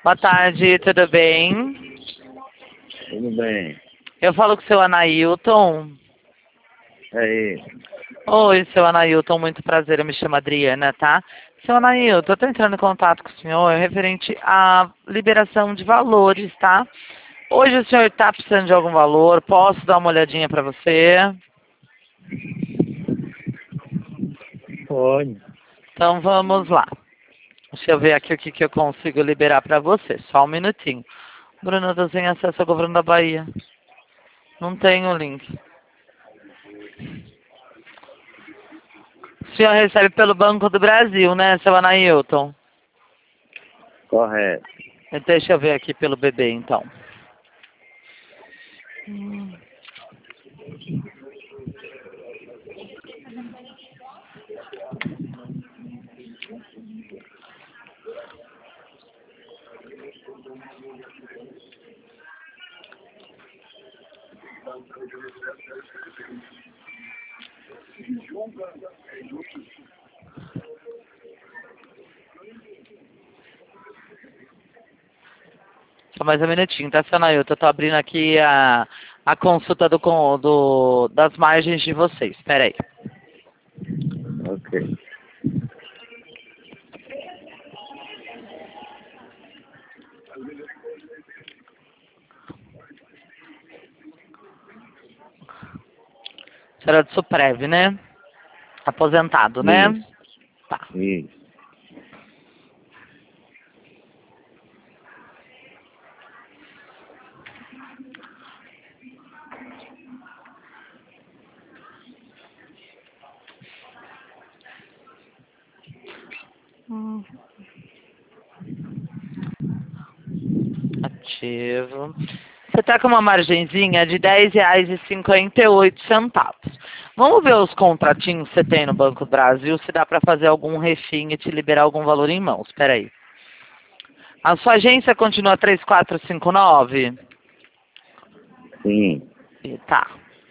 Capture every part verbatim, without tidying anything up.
Boa tarde, tudo bem? Tudo bem. Eu falo com o seu Anailton. Aí, Oi, seu Anailton, muito prazer, eu me chamo Adriana, tá? Seu Anailton, eu tô entrando em contato com o senhor referente à liberação de valores, tá? Hoje o senhor tá precisando de algum valor, posso dar uma olhadinha pra você? pode. Então vamos lá. Deixa eu ver aqui o que, que eu consigo liberar pra você, só um minutinho. Bruna, tô sem acesso ao governo da Bahia. Não tenho o link. O senhor recebe pelo Banco do Brasil, né, seu Anailton? Correto. Deixa eu ver aqui pelo B B, então. Hum. Só mais um minutinho, tá, seu Anailton? Eu tô abrindo aqui a, a consulta do, com- do, das margens de vocês. Espera aí. Ok. Você era do Suprev, né? Aposentado, né? Isso. Tá. Isso. Hum. Ativo. Você tá com uma margenzinha de dez reais e cinquenta e oito centavos. Vamos ver os contratinhos que você tem no Banco do Brasil, se dá para fazer algum refim e te liberar algum valor em mãos. Espera aí. A sua agência continua três quatro cinco nove? Sim. Tá.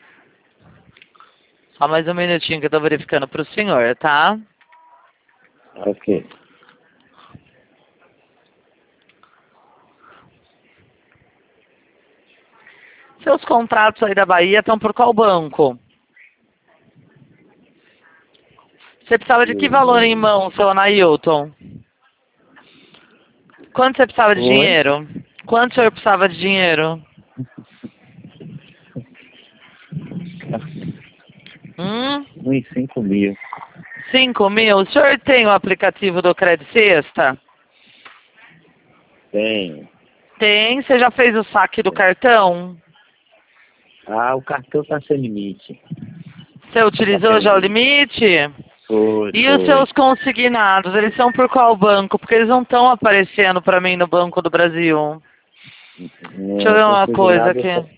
Só mais um minutinho que eu tô verificando pro senhor, tá? Ok. Seus contratos aí da Bahia estão por qual banco? Você precisava de que valor em mão, seu Anailton? Quanto você precisava de Oi? dinheiro? Quanto o senhor precisava de dinheiro? Hum? Uns cinco mil. Cinco mil? O senhor tem o aplicativo do Credit Sexta? Tem. Tem. Você já fez o saque do cartão? Ah, o cartão tá sem limite. Você utilizou já o limite? Foi, E os foi. seus consignados, eles são por qual banco? Porque eles não estão aparecendo para mim no Banco do Brasil. Deixa eu É, ver uma coisa consignado aqui. só,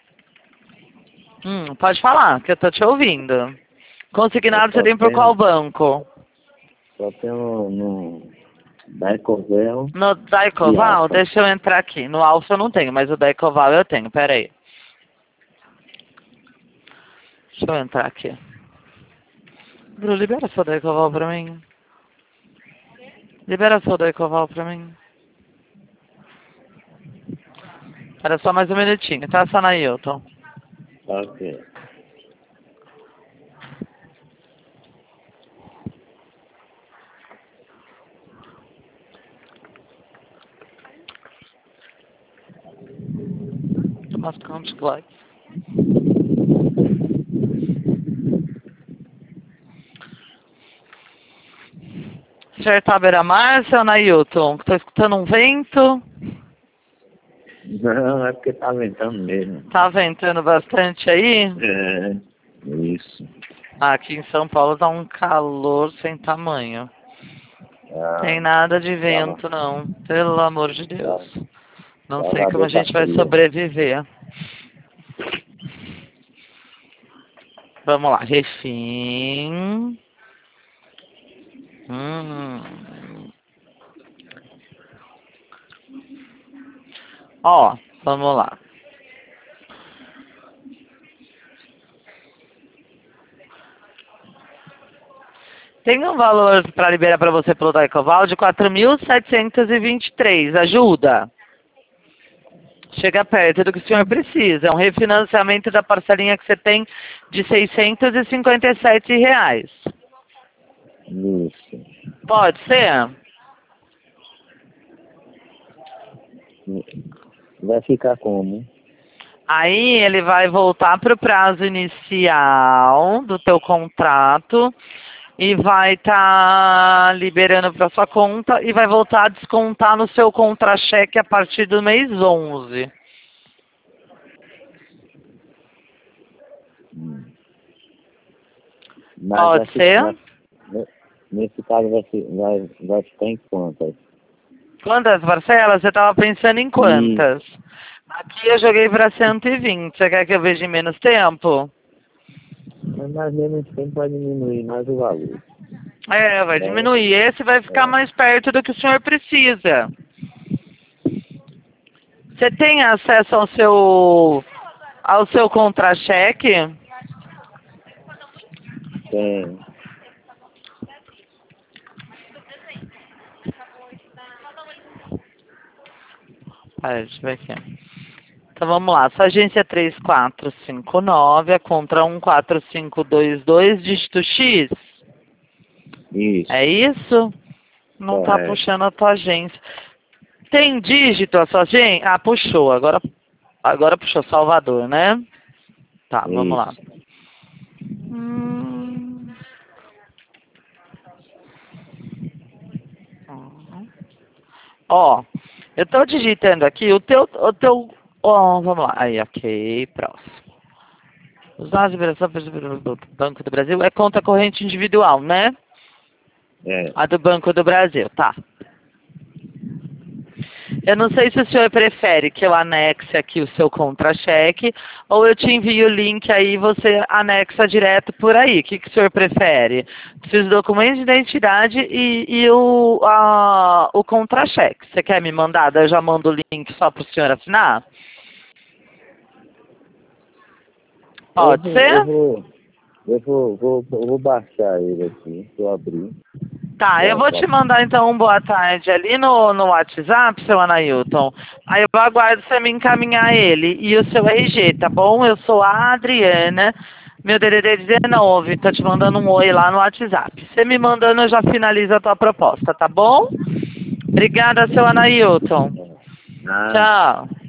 Hum, pode falar, que eu tô te ouvindo. eu Consignado você só tem por qual tenho, banco? só tenho no da Ecovel No e Daicoval? Alfa. Deixa eu entrar aqui. No Alfa eu não tenho, mas o Daicoval eu tenho. Pera aí. Deixa eu entrar aqui. Bru, libera seu Daicoval pra mim. Libera seu Daicoval pra mim. Era só mais um minutinho, tá, Sanailton? Ok. Tu must come to life. O senhor tá à beira-mar, seu Anailton? Tô escutando um vento. Não, é porque tá ventando mesmo. Tá ventando bastante aí? É, isso. Aqui em São Paulo tá um calor sem tamanho. Tem Ah, nada de tava, vento, não. Pelo amor de tava, Deus. Não sei como a Salvador tá gente vai frio. sobreviver. Vamos lá. Refim. Hum. Ó, vamos lá. Tem um valor para liberar para você pelo Daicoval de quatro mil setecentos e vinte e três. Ajuda? Chega perto do que o senhor precisa. É um refinanciamento da parcelinha que você tem de seiscentos e cinquenta e sete reais. Isso. Pode ser? Vai ficar como? Aí ele vai voltar para o prazo inicial do teu contrato e vai estar tá liberando para sua conta e vai voltar a descontar no seu contra-cheque a partir do mês onze. Hum. Mas Pode vai ser? Ficar, nesse caso vai, vai, vai ficar em quantas? Quantas parcelas? Você estava pensando em quantas? E... Aqui eu joguei para cento e vinte. Você quer que eu veja em menos tempo? Mas mais menos tempo vai diminuir mais o valor. É, vai diminuir. Esse vai ficar é. mais perto do que o senhor precisa. Você tem acesso ao seu ao seu contra-cheque? Tem. Peraí, deixa eu ver aqui. Então vamos lá. Sua agência é três quatro cinco nove, a contra um quatro cinco dois dois, dígito X? Isso. É isso? Não está puxando a tua agência. Tem dígito a sua agência? Ah, puxou. Agora, agora puxou Salvador, né? Tá, isso. Vamos lá. Hum... Ó, eu estou digitando aqui o teu... O teu oh, vamos lá. Aí, ok. Próximo. Os dados de liberação do Banco do Brasil é conta corrente individual, né? É. A do Banco do Brasil, tá. Eu não sei se o senhor prefere que eu anexe aqui o seu contra-cheque ou eu te envio o link aí e você anexa direto por aí. O que, que o senhor prefere? Preciso do documento de identidade e, e o, a, o contra-cheque. Você quer me mandar? Daí eu já mando o link só para o senhor assinar? Pode eu, ser? Eu vou, eu vou, vou, eu vou baixar ele aqui, eu abrir. Tá, eu vou te mandar então um boa tarde ali no, no WhatsApp, seu Anailton. Aí eu aguardo você me encaminhar ele e o seu R G, tá bom? Eu sou a Adriana, meu D D D é dezenove, tô te mandando um oi lá no WhatsApp. Você me mandando eu já finalizo a tua proposta, tá bom? Obrigada, seu Anailton. Ah. Tchau.